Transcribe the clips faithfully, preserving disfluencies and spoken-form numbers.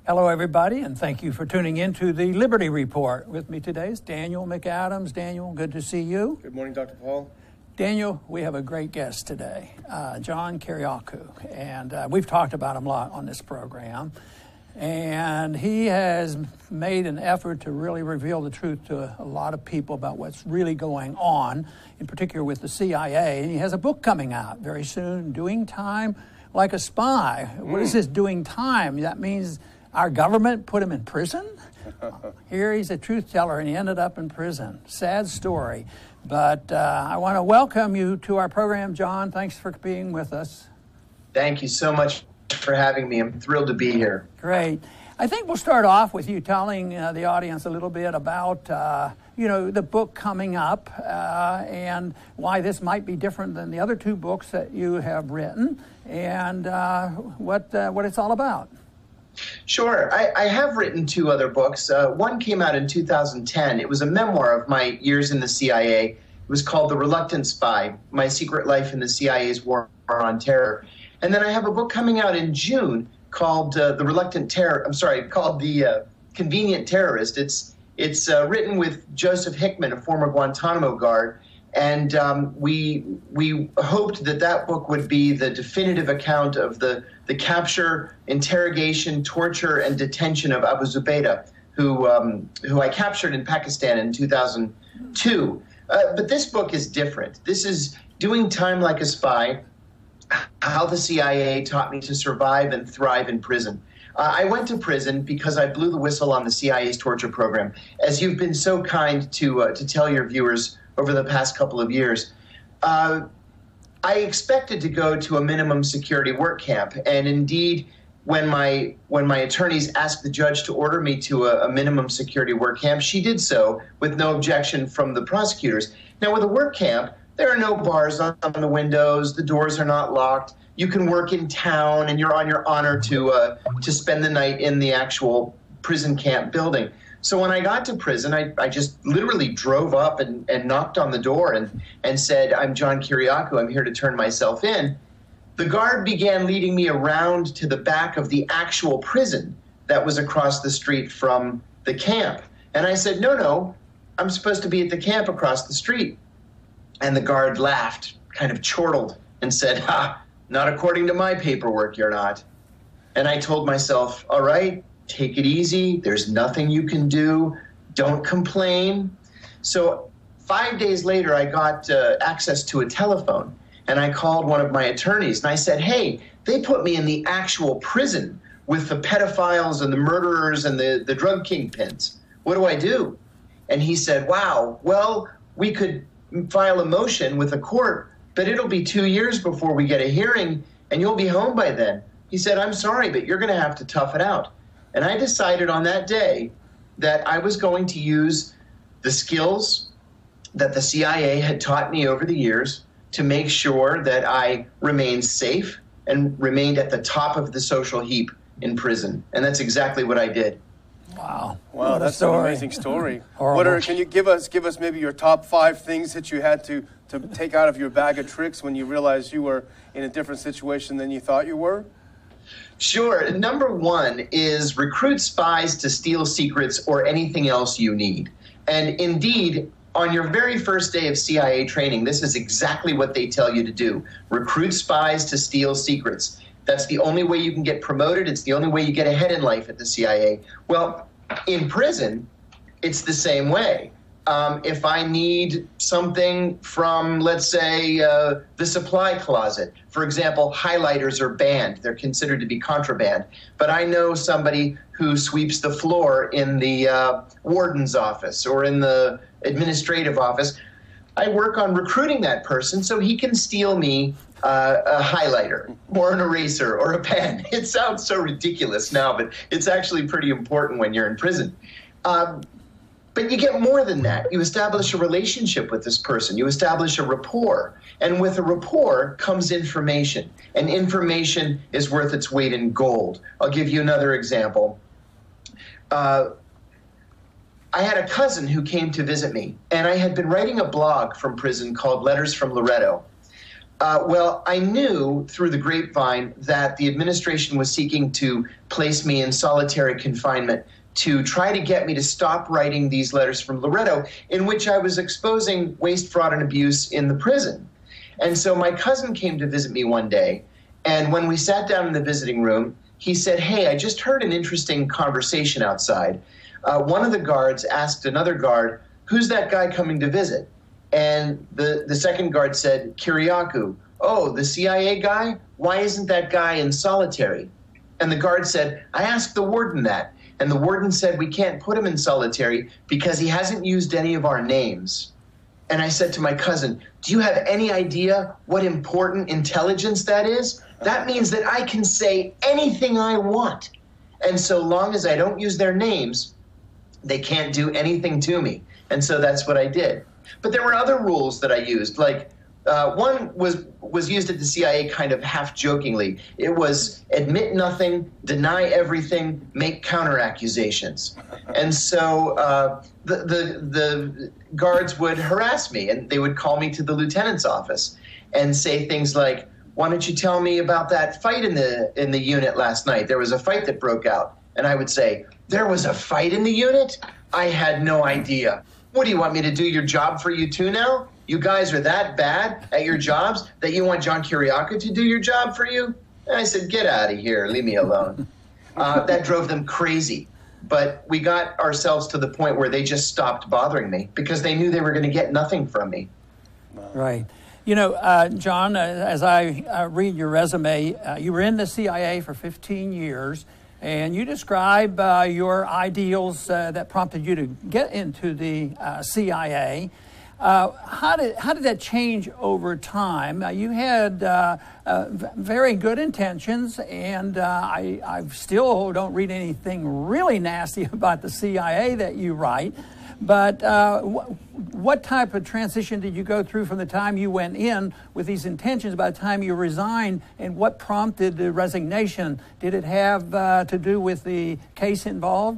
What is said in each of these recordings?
Hello, everybody, and thank you for tuning in to the Liberty Report. With me today is Daniel McAdams. Daniel, good to see you. Good morning, Doctor Paul. Daniel, we have a great guest today, uh, John Kiriakou, and uh, we've talked about him a lot on this program. And he has made an effort to really reveal the truth to a lot of people about what's really going on, in particular with the C I A. And he has a book coming out very soon, Doing Time Like a Spy. Mm. What is this, doing time? That means our government put him in prison? Here he's a truth teller, and he ended up in prison. Sad story. But uh, I want to welcome you to our program, John. Thanks for being with us. Thank you so much for having me. I'm thrilled to be here. Great. I think we'll start off with you telling uh, the audience a little bit about, uh, you know, the book coming up uh, and why this might be different than the other two books that you have written, and uh, what uh, what it's all about. Sure. I, I have written two other books. Uh, one came out in two thousand ten. It was a memoir of my years in the C I A. It was called The Reluctant Spy, My Secret Life in the C I A's War on Terror. And then I have a book coming out in June called uh, The Reluctant Terror. I'm sorry, called The uh, Convenient Terrorist. It's it's uh, written with Joseph Hickman, a former Guantanamo guard. And um, we we hoped that that book would be the definitive account of the, the capture, interrogation, torture, and detention of Abu Zubaydah, who um, who I captured in Pakistan in two thousand two. Uh, but this book is different. This is Doing Time Like a Spy, how the C I A taught me to survive and thrive in prison. Uh, I went to prison because I blew the whistle on the C I A's torture program, as you've been so kind to uh, to tell your viewers over the past couple of years. Uh, I expected to go to a minimum security work camp, and indeed, when my when my attorneys asked the judge to order me to a, a minimum security work camp, she did so with no objection from the prosecutors. Now, with a work camp, there are no bars on the windows, the doors are not locked, you can work in town, and you're on your honor to uh, to spend the night in the actual prison camp building. So when I got to prison, I, I just literally drove up and, and knocked on the door and, and said, I'm John Kiriakou, I'm here to turn myself in. The guard began leading me around to the back of the actual prison that was across the street from the camp. And I said, no, no, I'm supposed to be at the camp across the street. And the guard laughed, kind of chortled, and said, ha, not according to my paperwork, you're not. And I told myself, all right, take it easy. There's nothing you can do. Don't complain. So five days later, I got uh, access to a telephone, and I called one of my attorneys, and I said, hey, they put me in the actual prison with the pedophiles and the murderers and the, the drug kingpins. What do I do? And he said, wow, well, we could file a motion with the court, but it'll be two years before we get a hearing, and you'll be home by then. He said, I'm sorry, but you're going to have to tough it out. And I decided on that day that I was going to use the skills that the C I A had taught me over the years to make sure that I remained safe and remained at the top of the social heap in prison. And that's exactly what I did. Wow. Wow, What a that's story. an amazing story. Horrible. What are, can you give us give us maybe your top five things that you had to, to take out of your bag of tricks when you realized you were in a different situation than you thought you were? Sure. Number one is recruit spies to steal secrets or anything else you need. And indeed, on your very first day of C I A training, this is exactly what they tell you to do. Recruit spies to steal secrets. That's the only way you can get promoted. It's the only way you get ahead in life at the C I A. Well, in prison, it's the same way. Um, if I need something from, let's say, uh, the supply closet, for example, highlighters are banned. They're considered to be contraband. But I know somebody who sweeps the floor in the uh, warden's office or in the administrative office. I work on recruiting that person so he can steal me uh, a highlighter or an eraser or a pen. It sounds so ridiculous now, but it's actually pretty important when you're in prison. Um, But you get more than that. You establish a relationship with this person. You establish a rapport. And with a rapport comes information. And information is worth its weight in gold. I'll give you another example. Uh, I had a cousin who came to visit me, and I had been writing a blog from prison called Letters from Loretto. Uh, well, I knew through the grapevine that the administration was seeking to place me in solitary confinement to try to get me to stop writing these letters from Loretto, in which I was exposing waste, fraud, and abuse in the prison. And so my cousin came to visit me one day, and when we sat down in the visiting room, he said, "Hey, I just heard an interesting conversation outside. Uh, one of the guards asked another guard, 'Who's that guy coming to visit?' And the, the second guard said, 'Kiriakou.' 'Oh, the C I A guy? Why isn't that guy in solitary?' And the guard said, 'I asked the warden that. And the warden said, we can't put him in solitary because he hasn't used any of our names.' And I said to my cousin, 'Do you have any idea what important intelligence that is? That means that I can say anything I want. And so long as I don't use their names, they can't do anything to me.' And so that's what I did. But there were other rules that I used, like uh, one was was used at the C I A kind of half-jokingly. It was admit nothing, deny everything, make counter-accusations. And so uh, the, the, the guards would harass me, and they would call me to the lieutenant's office and say things like, "Why don't you tell me about that fight in the in the unit last night? There was a fight that broke out." And I would say, "There was a fight in the unit? I had no idea. What do you want me to do your job for you too now? You guys are that bad at your jobs that you want John Kiriakou to do your job for you?" And I said, "Get out of here, leave me alone." Uh, that drove them crazy. But we got ourselves to the point where they just stopped bothering me because they knew they were going to get nothing from me. Right. You know, uh, John, uh, as I uh, read your resume, uh, you were in the C I A for fifteen years, and you describe uh, your ideals uh, that prompted you to get into the uh, C I A. Uh, how did how did that change over time? Uh, you had uh, uh, v- very good intentions, and uh, I, I still don't read anything really nasty about the C I A that you write. But uh, wh- what type of transition did you go through from the time you went in with these intentions by the time you resigned, and what prompted the resignation? Did it have uh, to do with the case involved?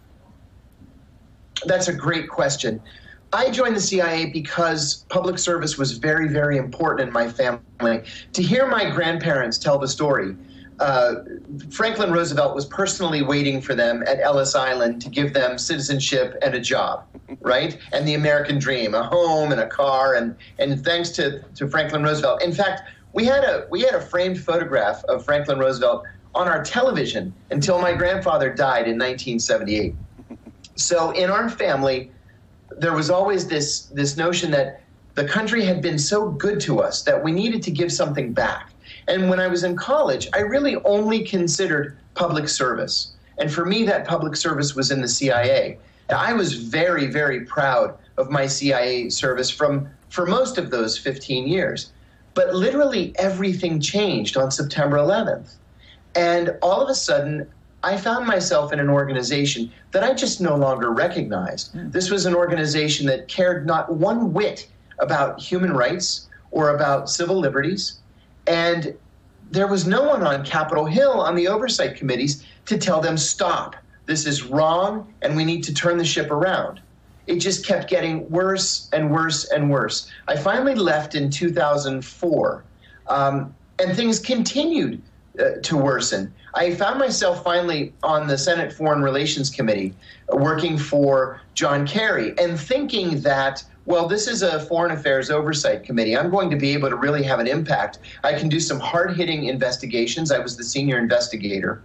That's a great question. I joined the C I A because public service was very, very important in my family. To hear my grandparents tell the story, uh, Franklin Roosevelt was personally waiting for them at Ellis Island to give them citizenship and a job, right? And the American dream, a home and a car, and, and thanks to, to Franklin Roosevelt. In fact, we had a we had a framed photograph of Franklin Roosevelt on our television until my grandfather died in nineteen seventy-eight. So in our family, there was always this this notion that the country had been so good to us that we needed to give something back. And when I was in college, I really only considered public service. And for me, that public service was in the C I A. I was very, very proud of my C I A service from for most of those fifteen years. But literally everything changed on September eleventh. And all of a sudden, I found myself in an organization that I just no longer recognized. Mm. This was an organization that cared not one whit about human rights or about civil liberties. And there was no one on Capitol Hill on the oversight committees to tell them, stop, this is wrong, and we need to turn the ship around. It just kept getting worse and worse and worse. I finally left in two thousand four, um, and things continued uh, to worsen. I found myself finally on the Senate Foreign Relations Committee uh, working for John Kerry and thinking that, well, this is a Foreign Affairs Oversight Committee. I'm going to be able to really have an impact. I can do some hard-hitting investigations. I was the senior investigator.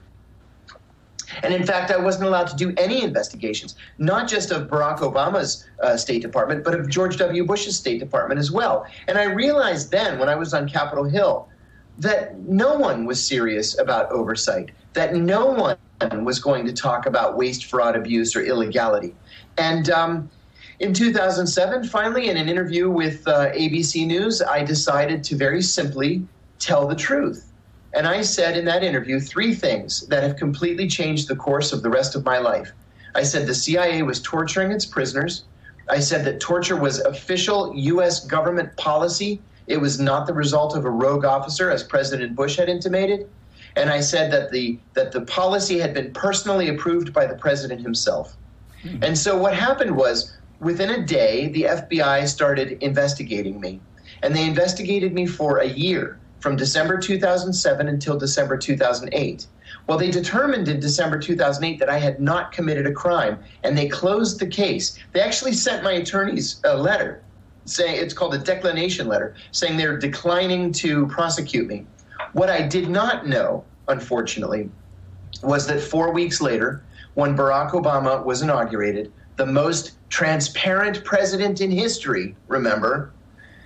And in fact, I wasn't allowed to do any investigations, not just of Barack Obama's uh, State Department, but of George W. Bush's State Department as well. And I realized then, when I was on Capitol Hill, that no one was serious about oversight, that no one was going to talk about waste, fraud, abuse, or illegality. And um, in two thousand seven, finally, in an interview with uh, A B C News, I decided to very simply tell the truth. And I said in that interview three things that have completely changed the course of the rest of my life. I said the C I A was torturing its prisoners. I said that torture was official U S government policy. It was not the result of a rogue officer, as President Bush had intimated. And I said that the that the policy had been personally approved by the president himself. Hmm. And so what happened was, within a day, the F B I started investigating me. And they investigated me for a year, from December two thousand seven until December two thousand eight. Well, they determined in December two thousand eight that I had not committed a crime, and they closed the case. They actually sent my attorneys a letter, saying, it's called a declination letter, saying they're declining to prosecute me. What I did not know, unfortunately, was that four weeks later, when Barack Obama was inaugurated, the most transparent president in history, remember,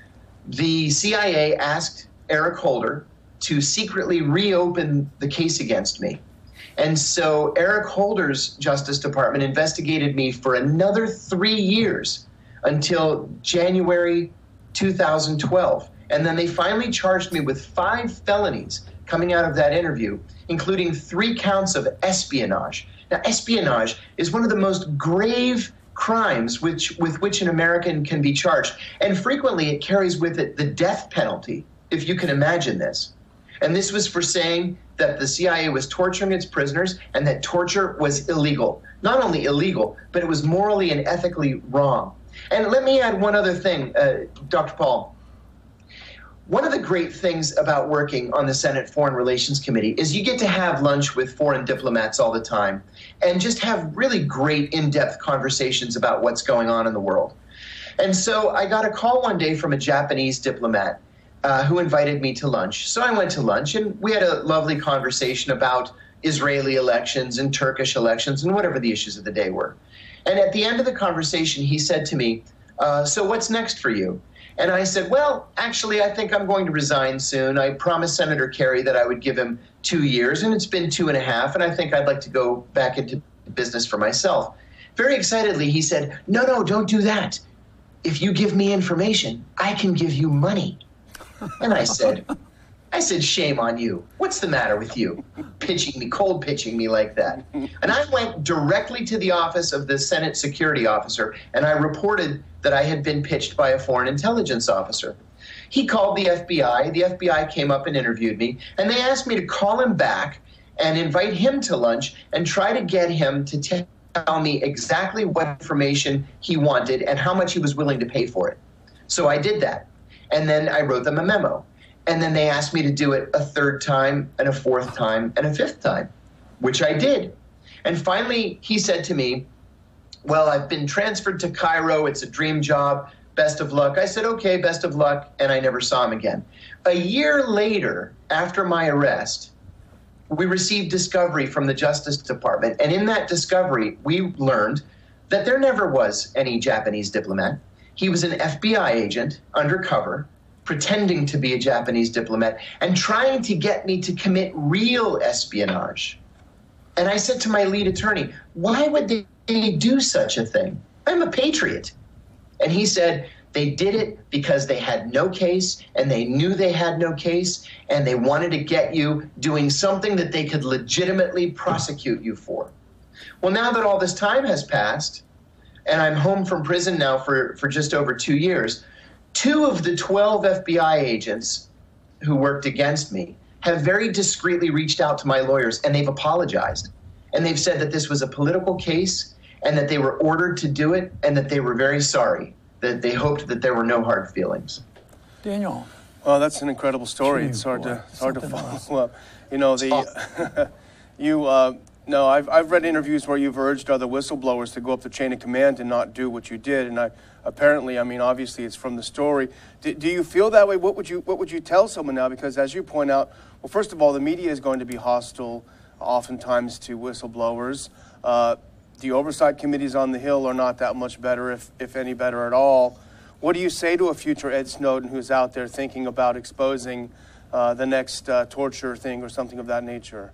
the C I A asked Eric Holder to secretly reopen the case against me. And so Eric Holder's Justice Department investigated me for another three years until January two thousand twelve. And then they finally charged me with five felonies coming out of that interview, including three counts of espionage. Now, espionage is one of the most grave crimes which, with which an American can be charged. And frequently it carries with it the death penalty, if you can imagine this. And this was for saying that the C I A was torturing its prisoners and that torture was illegal. Not only illegal, but it was morally and ethically wrong. And let me add one other thing, uh, Doctor Paul. One of the great things about working on the Senate Foreign Relations Committee is you get to have lunch with foreign diplomats all the time and just have really great in-depth conversations about what's going on in the world. And so I got a call one day from a Japanese diplomat uh, who invited me to lunch. So I went to lunch and we had a lovely conversation about Israeli elections and Turkish elections and whatever the issues of the day were. And at the end of the conversation, he said to me, uh, so what's next for you? And I said, well, actually, I think I'm going to resign soon. I promised Senator Kerry that I would give him two years, and it's been two and a half, and I think I'd like to go back into business for myself. Very excitedly, he said, no, no, don't do that. If you give me information, I can give you money. And I said, I said, shame on you. What's the matter with you? Pitching me, cold pitching me like that. And I went directly to the office of the Senate security officer, and I reported that I had been pitched by a foreign intelligence officer. He called the F B I. The F B I came up and interviewed me, and they asked me to call him back and invite him to lunch and try to get him to tell me exactly what information he wanted and how much he was willing to pay for it. So I did that. And then I wrote them a memo. And then they asked me to do it a third time and a fourth time and a fifth time, which I did. And finally, he said to me, well, I've been transferred to Cairo. It's a dream job. Best of luck. I said, okay, best of luck. And I never saw him again. A year later, after my arrest, we received discovery from the Justice Department. And in that discovery, we learned that there never was any Japanese diplomat. He was an F B I agent undercover, pretending to be a Japanese diplomat and trying to get me to commit real espionage. And I said to my lead attorney, why would they do such a thing? I'm a patriot. And he said, they did it because they had no case and they knew they had no case and they wanted to get you doing something that they could legitimately prosecute you for. Well, now that all this time has passed and I'm home from prison now for, for just over two years, two of the twelve F B I agents who worked against me have very discreetly reached out to my lawyers, and they've apologized. And they've said that this was a political case and that they were ordered to do it and that they were very sorry, that they hoped that there were no hard feelings. Daniel. Well, that's an incredible story. Gee, It's hard boy, to it's hard to something follow else. up. You know, the you uh, no, I've I've read interviews where you've urged other whistleblowers to go up the chain of command and not do what you did, and I apparently, I mean, obviously, it's from the story. Do, do you feel that way? What would you what would you tell someone now? Because as you point out, well, first of all, the media is going to be hostile, oftentimes, to whistleblowers. Uh, the oversight committees on the Hill are not that much better, if if any better at all. What do you say to a future Ed Snowden who's out there thinking about exposing uh, the next uh, torture thing or something of that nature?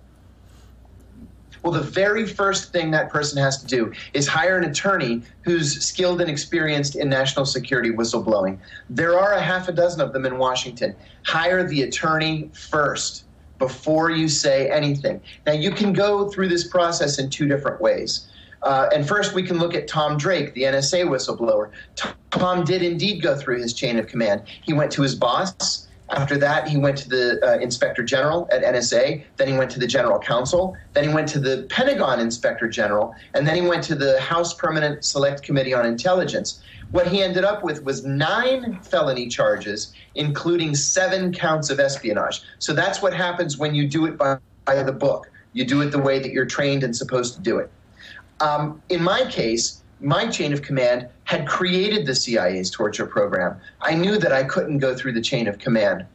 Well, the very first thing that person has to do is hire an attorney who's skilled and experienced in national security whistleblowing. There are a half a dozen of them in Washington. Hire the attorney first before you say anything. Now, you can go through this process in two different ways. Uh, and first, we can look at Tom Drake, the N S A whistleblower. Tom did indeed go through his chain of command. He went to his boss, After that, he went to the uh, Inspector General at N S A. Then he went to the General Counsel. Then he went to the Pentagon Inspector General. And then he went to the House Permanent Select Committee on Intelligence. What he ended up with was nine felony charges, including seven counts of espionage. So that's what happens when you do it by, by the book. You do it the way that you're trained and supposed to do it. Um, in my case, my chain of command had created the C I A's torture program. I knew that I couldn't go through the chain of command.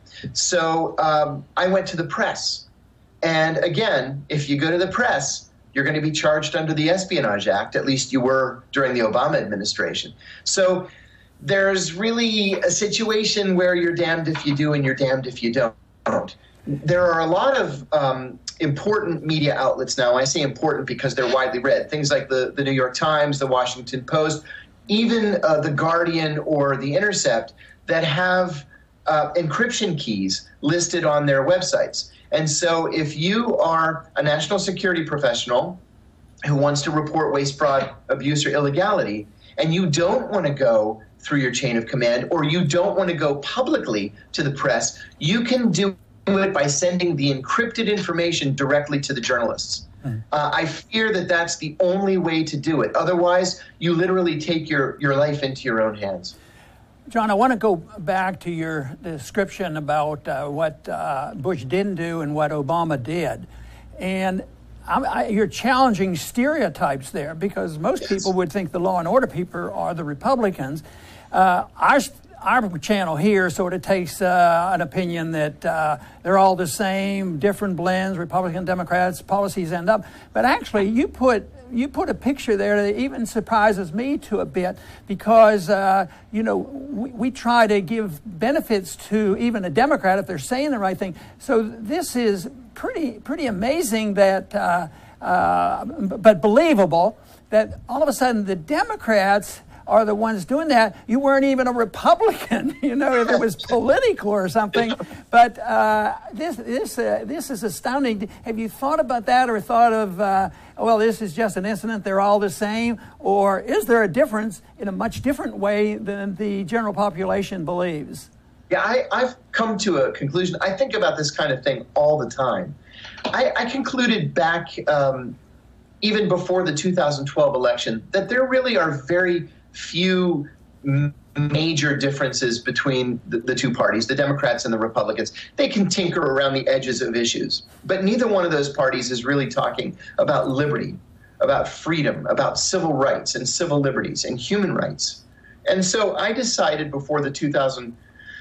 So um, I went to the press. And again, if you go to the press, you're going to be charged under the Espionage Act. At least you were during the Obama administration. So there's really a situation where you're damned if you do and you're damned if you don't. There are a lot of um, important media outlets now. I say important because they're widely read. Things like the, the New York Times, the Washington Post, even uh, the Guardian or the Intercept that have uh, encryption keys listed on their websites. And so if you are a national security professional who wants to report waste, fraud, abuse, or illegality, and you don't want to go through your chain of command, or you don't want to go publicly to the press, you can do it by sending the encrypted information directly to the journalists. Mm. Uh, I fear that that's the only way to do it. Otherwise, you literally take your, your life into your own hands. John, I want to go back to your description about uh, what uh, Bush didn't do and what Obama did. And I, I, you're challenging stereotypes there, because most yes. people would think the law and order people are the Republicans. Uh, our, our channel here sort of takes uh, an opinion that uh, they're all the same, different blends, Republican, Democrats, policies end up. But actually, you put you put a picture there that even surprises me to a bit, because, uh, you know, we, we try to give benefits to even a Democrat if they're saying the right thing. So this is pretty pretty amazing that, uh, uh, but believable, that all of a sudden the Democrats are the ones doing that. You weren't even a Republican, you know, if it was political or something. But uh, this this uh, this is astounding. Have you thought about that, or thought of, uh, well, this is just an incident, they're all the same? Or is there a difference in a much different way than the general population believes? Yeah, I, I've come to a conclusion. I think about this kind of thing all the time. I, I concluded back, um, even before the two thousand twelve election, that there really are very few m- major differences between the, the two parties, the Democrats and the Republicans. They can tinker around the edges of issues, but neither one of those parties is really talking about liberty, about freedom, about civil rights and civil liberties and human rights. And so I decided before the two thousand,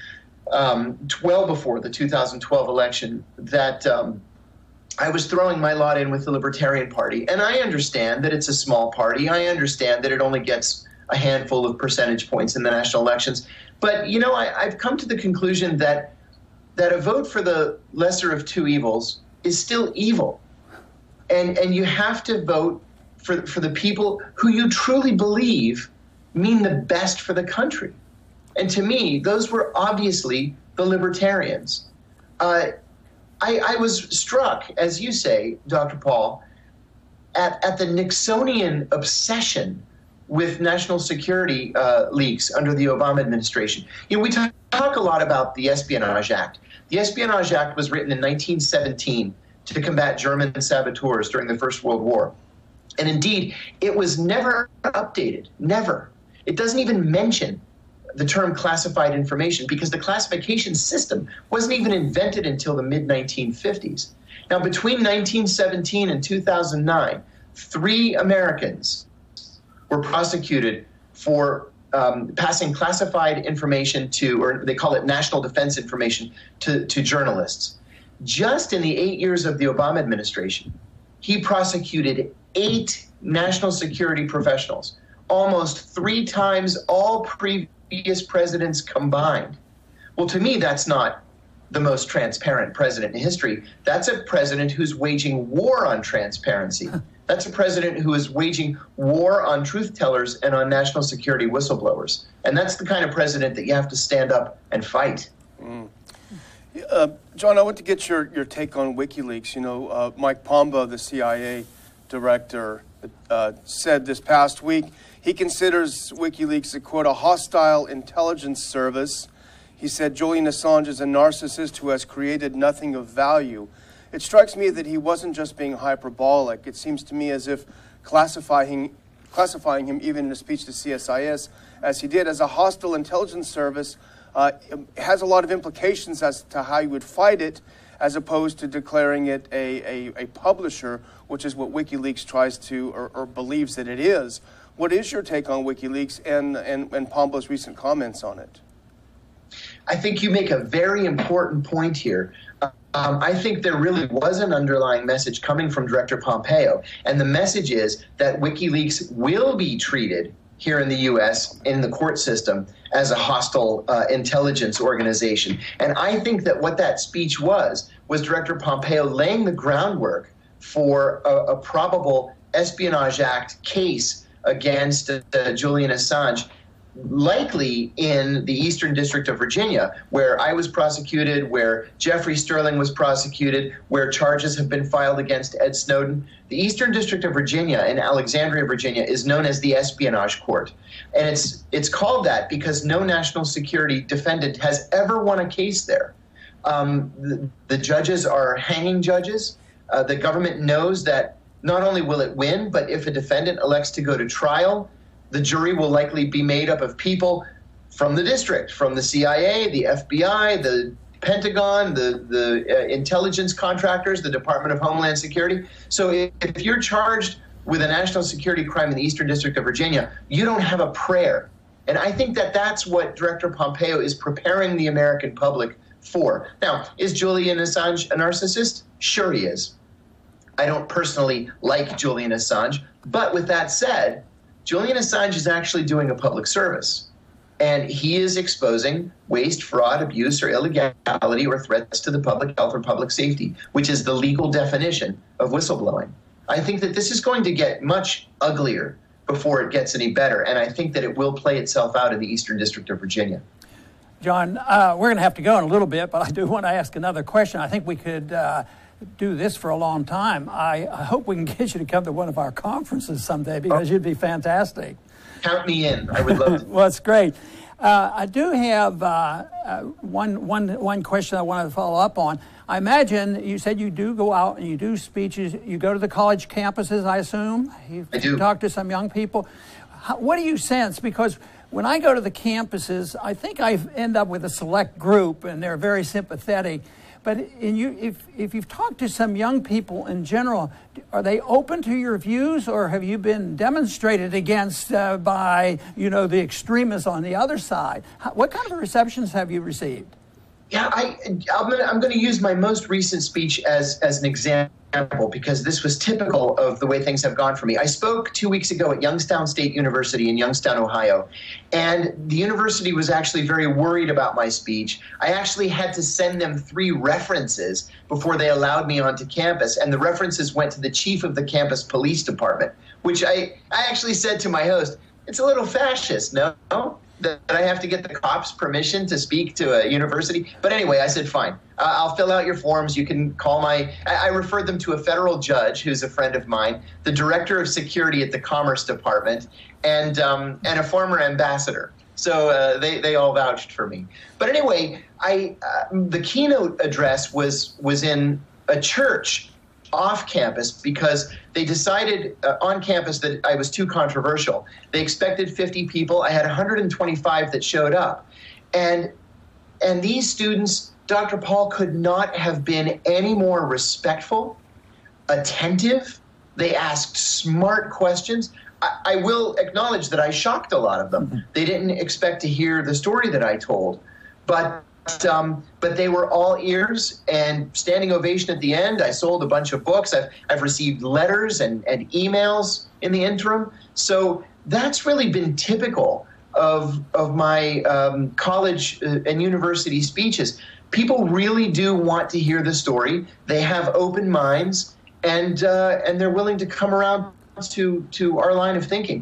um, well before the two thousand twelve election, that um, I was throwing my lot in with the Libertarian Party. And I understand that it's a small party. I understand that it only gets a handful of percentage points in the national elections. But, you know, I, I've come to the conclusion that that a vote for the lesser of two evils is still evil. And and you have to vote for, for the people who you truly believe mean the best for the country. And to me, those were obviously the Libertarians. Uh, I, I was struck, as you say, Doctor Paul, at, at the Nixonian obsession with national security uh, leaks under the Obama administration. You know, we talk, talk a lot about the Espionage Act. The Espionage Act was written in nineteen seventeen to combat German saboteurs during the First World War. And indeed, it was never updated, never. It doesn't even mention the term classified information, because the classification system wasn't even invented until the mid nineteen fifties. Now, between nineteen seventeen and two thousand nine, three Americans were prosecuted for um, passing classified information to, or they call it national defense information, to, to journalists. Just in the eight years of the Obama administration, he prosecuted eight national security professionals, almost three times all previous presidents combined. Well, to me, that's not the most transparent president in history. That's a president who's waging war on transparency. That's a president who is waging war on truth tellers and on national security whistleblowers. And that's the kind of president that you have to stand up and fight. Mm. Uh, John, I want to get your, your take on WikiLeaks. You know, uh, Mike Pombo, the C I A director, uh, said this past week he considers WikiLeaks a, quote, a hostile intelligence service. he said, Julian Assange is a narcissist who has created nothing of value. It strikes me that he wasn't just being hyperbolic. It seems to me as if classifying, classifying him, even in a speech to C S I S, as he did, as a hostile intelligence service, uh, has a lot of implications as to how you would fight it, as opposed to declaring it a, a, a publisher, which is what WikiLeaks tries to, or, or believes that it is. What is your take on WikiLeaks and, and, and Pombo's recent comments on it? I think you make a very important point here. Um, I think there really was an underlying message coming from Director Pompeo, and the message is that WikiLeaks will be treated here in the U S in the court system as a hostile uh, intelligence organization. And I think that what that speech was, was Director Pompeo laying the groundwork for a, a probable Espionage Act case against uh, Julian Assange, likely in the Eastern District of Virginia, where I was prosecuted, where Jeffrey Sterling was prosecuted, where charges have been filed against Ed Snowden. The Eastern District of Virginia in Alexandria, Virginia, is known as the Espionage Court. And it's it's called that because no national security defendant has ever won a case there. Um, the, the judges are hanging judges. Uh, the government knows that not only will it win, but if a defendant elects to go to trial, the jury will likely be made up of people from the district, from the C I A, the F B I, the Pentagon, the, the uh, intelligence contractors, the Department of Homeland Security. So if, if you're charged with a national security crime in the Eastern District of Virginia, you don't have a prayer. And I think that that's what Director Pompeo is preparing the American public for. Now, is Julian Assange a narcissist? Sure he is. I don't personally like Julian Assange, but with that said, Julian Assange is actually doing a public service, and he is exposing waste, fraud, abuse, or illegality or threats to the public health or public safety, which is the legal definition of whistleblowing. I think that this is going to get much uglier before it gets any better, and I think that it will play itself out in the Eastern District of Virginia. John, uh, we're going to have to go in a little bit, but I do want to ask another question. I think we could uh, do this for a long time. I, I hope we can get you to come to one of our conferences someday, because oh. you'd be fantastic. Count me in. I would love to. Well, it's great. Uh, I do have uh, uh, one, one, one question I wanted to follow up on. I imagine you said you do go out and you do speeches. You go to the college campuses, I assume? You, I do. You talk to some young people. How, what do you sense? Because when I go to the campuses, I think I end up with a select group, and they're very sympathetic. But in you, if, if you've talked to some young people in general, are they open to your views, or have you been demonstrated against uh, by, you know, the extremists on the other side? How, what kind of receptions have you received? Yeah, I, I'm going to I'm going to use my most recent speech as, as an example, because this was typical of the way things have gone for me. I spoke two weeks ago at Youngstown State University in Youngstown, Ohio, and the university was actually very worried about my speech. I actually had to send them three references before they allowed me onto campus, and the references went to the chief of the campus police department, which I, I actually said to my host, it's a little fascist, no? That I have to get the cops' permission to speak to a university. But anyway, I said, fine, uh, I'll fill out your forms. You can call my, I, I referred them to a federal judge who's a friend of mine, the director of security at the Commerce Department, and um, and a former ambassador. So uh, they, they all vouched for me. But anyway, I uh, the keynote address was was in a church off campus, because they decided uh, on campus that I was too controversial. They expected fifty people. I had one hundred twenty-five that showed up. And and these students, Doctor Paul, could not have been any more respectful, attentive. They asked smart questions. I, I will acknowledge that I shocked a lot of them. Mm-hmm. They didn't expect to hear the story that I told. But Um, but they were all ears and standing ovation at the end. I sold a bunch of books. I've, I've received letters and, and emails in the interim. So that's really been typical of, of my um, college and university speeches. People really do want to hear the story. They have open minds, and uh, and they're willing to come around to, to our line of thinking.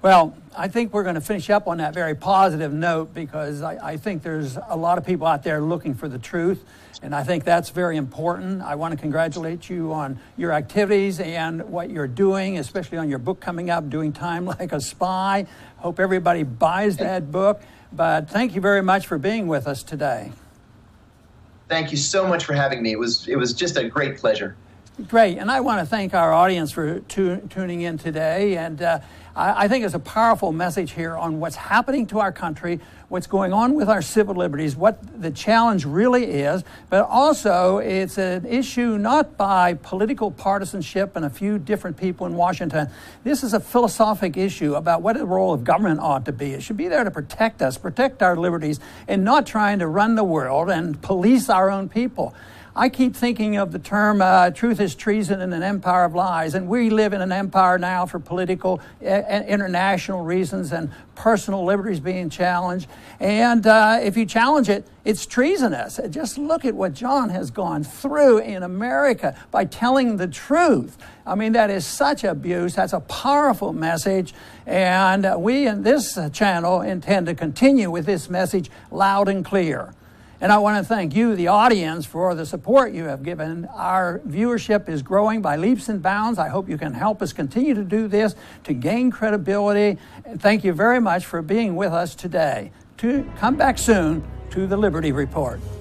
Well, I think we're going to finish up on that very positive note because I, I think there's a lot of people out there looking for the truth, and I think that's very important. I want to congratulate you on your activities and what you're doing, especially on your book coming up, Doing Time Like a Spy. Hope everybody buys that book, but thank you very much for being with us today. Thank you so much for having me. It was, it was just a great pleasure. Great, and I want to thank our audience for tu- tuning in today, and uh, I, I think it's a powerful message here on what's happening to our country, what's going on with our civil liberties, what the challenge really is, but also it's an issue not by political partisanship and a few different people in Washington. This is a philosophic issue about what the role of government ought to be. It should be there to protect us, protect our liberties, and not trying to run the world and police our own people. I keep thinking of the term, uh, truth is treason in an empire of lies, and we live in an empire now for political, uh, international reasons and personal liberties being challenged. And uh, if you challenge it, it's treasonous. Just look at what John has gone through in America by telling the truth. I mean, that is such abuse. That's a powerful message. And uh, we in this channel intend to continue with this message loud and clear. And I want to thank you, the audience, for the support you have given. Our viewership is growing by leaps and bounds. I hope you can help us continue to do this to gain credibility. And thank you very much for being with us today. To come back soon to the Liberty Report.